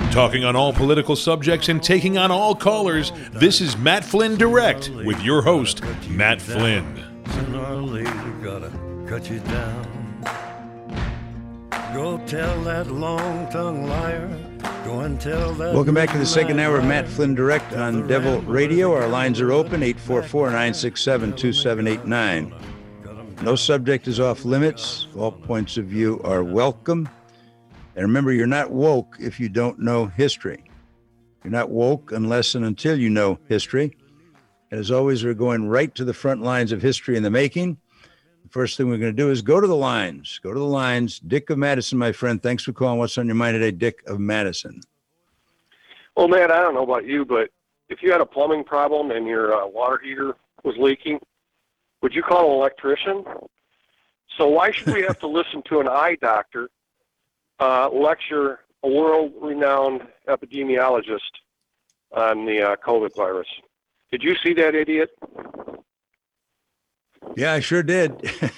Talking on all political subjects and taking on all callers, this is Matt Flynn Direct with your host, Matt Flynn. Sooner or later, gotta cut you down. Go tell that long-tongued liar. Go and tell that. Welcome back to the second hour of Matt Flynn Direct on Devil Radio. Our lines are open, 844-967-2789. No subject is off limits. All points of view are welcome. And remember, you're not woke if you don't know history. You're not woke unless and until you know history. And as always, we're going right to the front lines of history in the making. The first thing we're going to do is go to the lines. Go to the lines. Dick of Madison, my friend. Thanks for calling. What's on your mind today, Dick of Madison? Well, man, I don't know about you, but if you had a plumbing problem and your water heater was leaking, would you call an electrician? So why should we have to listen to an eye doctor lecture a world-renowned epidemiologist on the COVID virus? Did you see that idiot? Yeah, I sure did.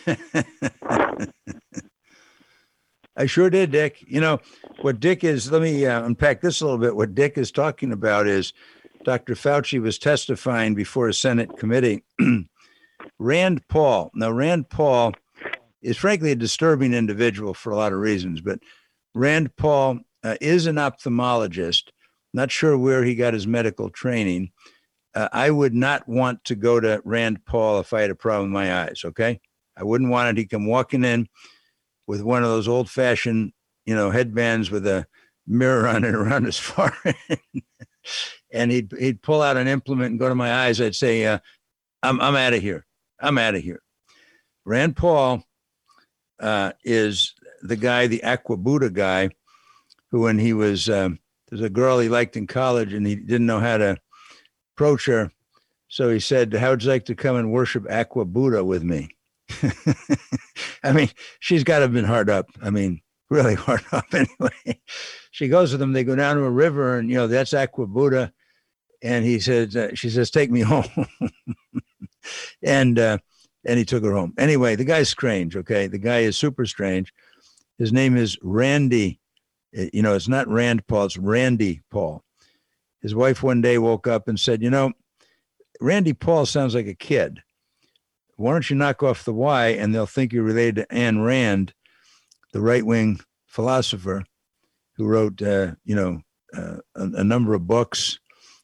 I sure did, Dick. You know, what Dick is, let me unpack this a little bit. What Dick is talking about is Dr. Fauci was testifying before a Senate committee. Rand Paul. Now, Rand Paul is frankly a disturbing individual for a lot of reasons, but Rand Paul is an ophthalmologist. Not sure where he got his medical training. I would not want to go to Rand Paul if I had a problem with my eyes, okay? I wouldn't want it. He'd come walking in with one of those old-fashioned, headbands with a mirror on it around his forehead. And he'd pull out an implement and go to my eyes. I'd say, I'm out of here. I'm out of here. Rand Paul is the guy, the Aqua Buddha guy, who when he was, there's a girl he liked in college and he didn't know how to approach her. So he said, how would you like to come and worship Aqua Buddha with me? I mean, she's got to have been hard up. I mean, really hard up anyway. She goes with him. They go down to a river and, that's Aqua Buddha. And he says, she says, take me home. And he took her home. Anyway, the guy's strange, okay? The guy is super strange. His name is Randy. It's not Rand Paul, it's Randy Paul. His wife one day woke up and said, Randy Paul sounds like a kid. Why don't you knock off the Y and they'll think you're related to Ayn Rand, the right-wing philosopher who wrote, a number of books.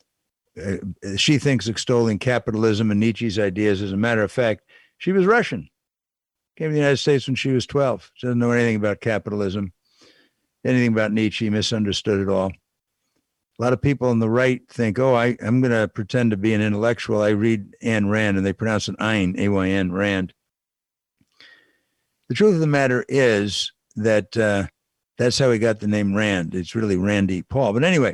She thinks extolling capitalism and Nietzsche's ideas. As a matter of fact, she was Russian. Came to the United States when she was 12. She doesn't know anything about capitalism, anything about Nietzsche, misunderstood it all. A lot of people on the right think, I'm going to pretend to be an intellectual. I read Ayn Rand, and they pronounce it Ayn, A-Y-N, Rand. The truth of the matter is that that's how he got the name Rand. It's really Randy Paul. But anyway,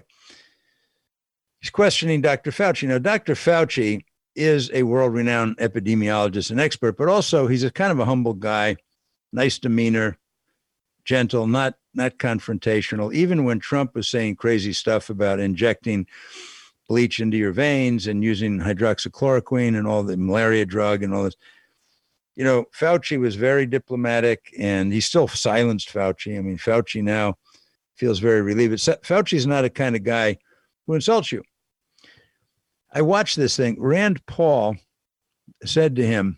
he's questioning Dr. Fauci. Now, Dr. Fauci is a world-renowned epidemiologist and expert, but also he's a kind of a humble guy, nice demeanor, gentle, not confrontational. Even when Trump was saying crazy stuff about injecting bleach into your veins and using hydroxychloroquine and all the malaria drug and all this, Fauci was very diplomatic, and he still silenced Fauci. I mean, Fauci now feels very relieved. Fauci's not a kind of guy who insults you. I watched this thing. Rand Paul said to him,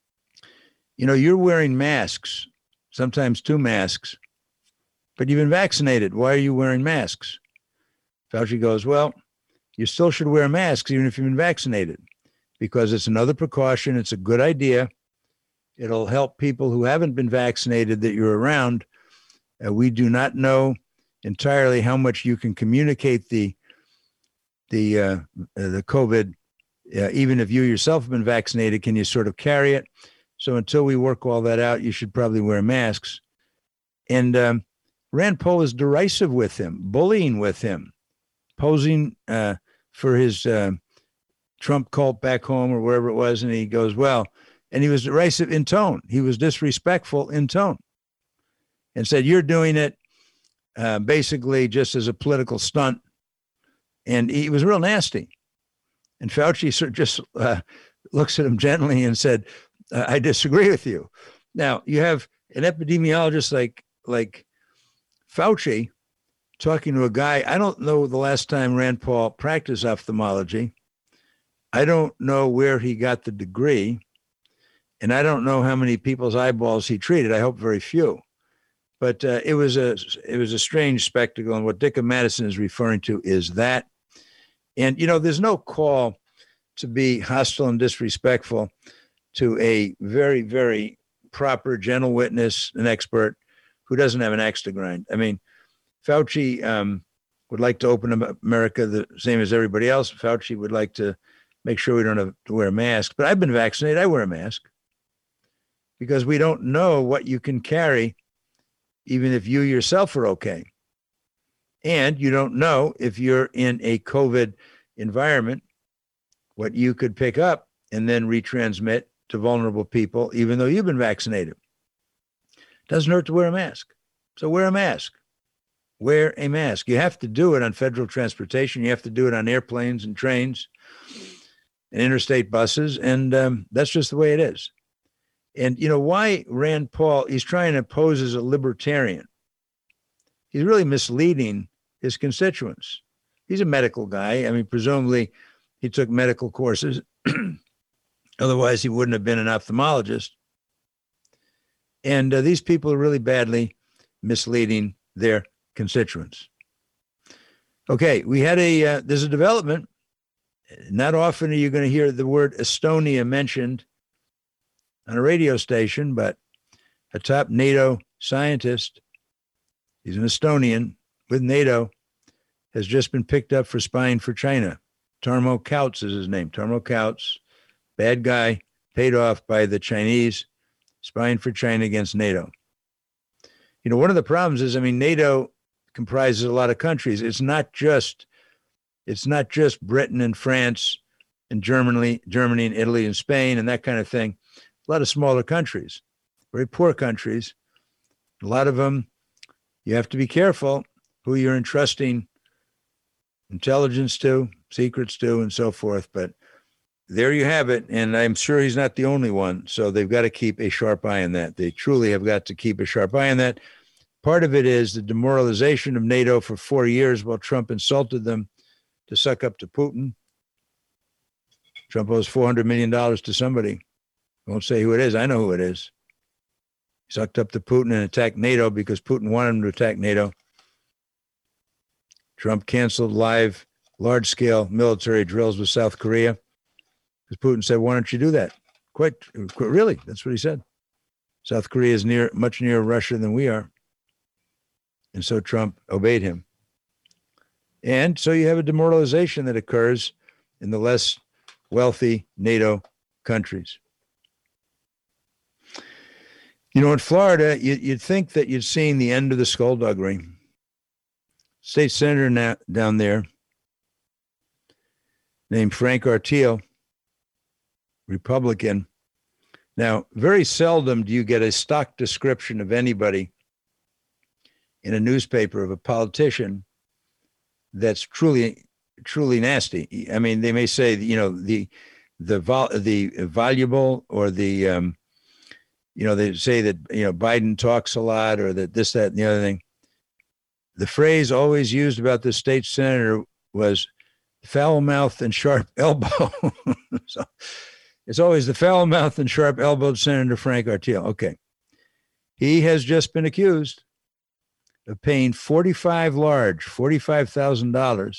you're wearing masks, sometimes 2 masks, but you've been vaccinated. Why are you wearing masks? Fauci goes, well, you still should wear masks even if you've been vaccinated, because it's another precaution. It's a good idea. It'll help people who haven't been vaccinated that you're around. We do not know entirely how much you can communicate the COVID. Even if you yourself have been vaccinated, can you sort of carry it? So until we work all that out, you should probably wear masks. And Rand Paul was derisive with him, bullying with him, posing for his Trump cult back home or wherever it was. And he goes, and he was derisive in tone. He was disrespectful in tone and said, you're doing it basically just as a political stunt. And he was real nasty. And Fauci sort of just looks at him gently and said, I disagree with you. Now, you have an epidemiologist like Fauci talking to a guy. I don't know the last time Rand Paul practiced ophthalmology. I don't know where he got the degree. And I don't know how many people's eyeballs he treated. I hope very few. But it was a strange spectacle. And what Dick of Madison is referring to is that. And, there's no call to be hostile and disrespectful to a very, very proper, gentle witness, an expert who doesn't have an axe to grind. I mean, Fauci would like to open America the same as everybody else. Fauci would like to make sure we don't have to wear a mask. But I've been vaccinated. I wear a mask because we don't know what you can carry, even if you yourself are okay. And you don't know if you're in a COVID environment, what you could pick up and then retransmit to vulnerable people, even though you've been vaccinated. Doesn't hurt to wear a mask. So wear a mask. Wear a mask. You have to do it on federal transportation. You have to do it on airplanes and trains and interstate buses. And that's just the way it is. And why Rand Paul, he's trying to pose as a libertarian. He's really misleading his constituents. He's a medical guy. I mean, presumably he took medical courses. Otherwise, he wouldn't have been an ophthalmologist. And these people are really badly misleading their constituents. Okay, we had there's a development. Not often are you going to hear the word Estonia mentioned on a radio station, but a top NATO scientist, he's an Estonian with NATO, has just been picked up for spying for China. Tarmo Kautz is his name. Tarmo Kautz, bad guy, paid off by the Chinese, spying for China against NATO. One of the problems is, NATO comprises a lot of countries. It's not just Britain and France and Germany and Italy and Spain and that kind of thing. A lot of smaller countries, very poor countries. A lot of them, you have to be careful who you're entrusting intelligence to, secrets to, and so forth. But there you have it. And I'm sure he's not the only one. So they've got to keep a sharp eye on that. They truly have got to keep a sharp eye on that. Part of it is the demoralization of NATO for 4 years while Trump insulted them to suck up to Putin. Trump owes $400 million to somebody. I won't say who it is. I know who it is. He sucked up to Putin and attacked NATO because Putin wanted him to attack NATO. Trump canceled large-scale military drills with South Korea because Putin said, why don't you do that? Quite really, that's what he said. South Korea is much nearer Russia than we are. And so Trump obeyed him. And so you have a demoralization that occurs in the less wealthy NATO countries. In Florida, you'd think that you'd seen the end of the skullduggery. State senator down there named Frank Artiel, Republican. Now, very seldom do you get a stock description of anybody in a newspaper of a politician that's truly nasty. I mean, they may say, the valuable or the, they say that, Biden talks a lot or that this, that, and the other thing. The phrase always used about the state senator was foul-mouthed and sharp elbow. So it's always the foul-mouthed and sharp-elbowed Senator Frank Artiel. Okay. He has just been accused of paying $45,000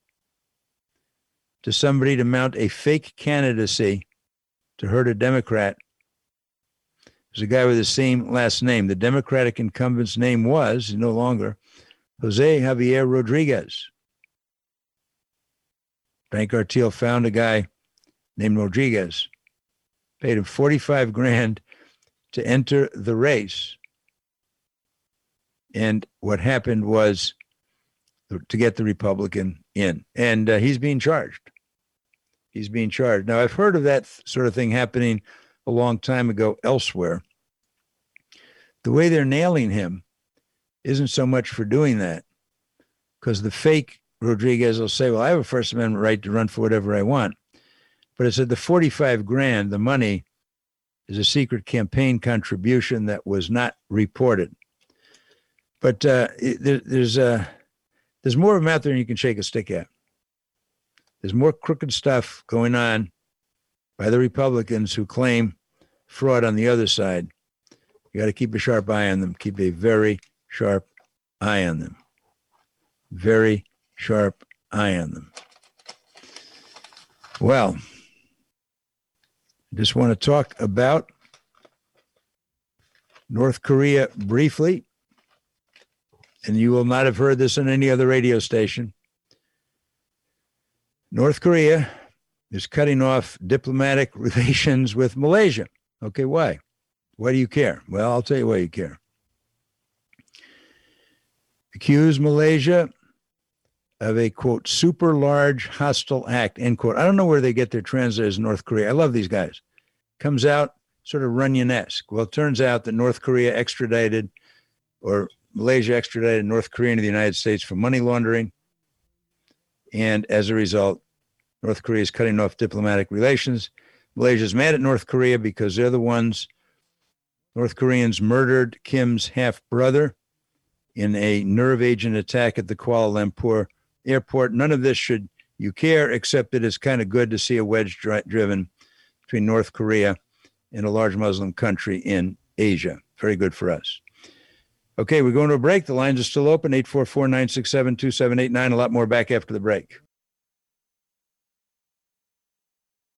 to somebody to mount a fake candidacy to hurt a Democrat. There's a guy with the same last name. The Democratic incumbent's name was, no longer, Jose Javier Rodriguez. Frank Artiel found a guy named Rodriguez, paid him $45,000 to enter the race. And what happened was to get the Republican in. And he's being charged. He's being charged. Now, I've heard of that sort of thing happening a long time ago elsewhere. The way they're nailing him isn't so much for doing that, because the fake Rodriguez will say, well, I have a First Amendment right to run for whatever I want. But it's at the $45,000, the money is a secret campaign contribution that was not reported. But there's There's more of them out there than you can shake a stick at. There's more crooked stuff going on by the Republicans who claim fraud on the other side. You got to keep a sharp eye on them. Keep a very sharp eye on them. Very sharp eye on them. Well, I just want to talk about North Korea briefly. And you will not have heard this on any other radio station. North Korea is cutting off diplomatic relations with Malaysia. Okay, why? Why do you care? Well, I'll tell you why you care. Accuse Malaysia of a, quote, super large hostile act, end quote. I don't know where they get their translators in North Korea. I love these guys. Comes out sort of Runyon-esque. Well, it turns out that North Korea extradited, or Malaysia extradited North Korea to the United States for money laundering. And as a result, North Korea is cutting off diplomatic relations. Malaysia's mad at North Korea because they're the ones, North Koreans murdered Kim's half-brother in a nerve agent attack at the Kuala Lumpur airport. None of this should you care, except that it's kind of good to see a wedge driven between North Korea and a large Muslim country in Asia. Very good for us. Okay, we're going to a break. The lines are still open, 844-967-2789. A lot more back after the break.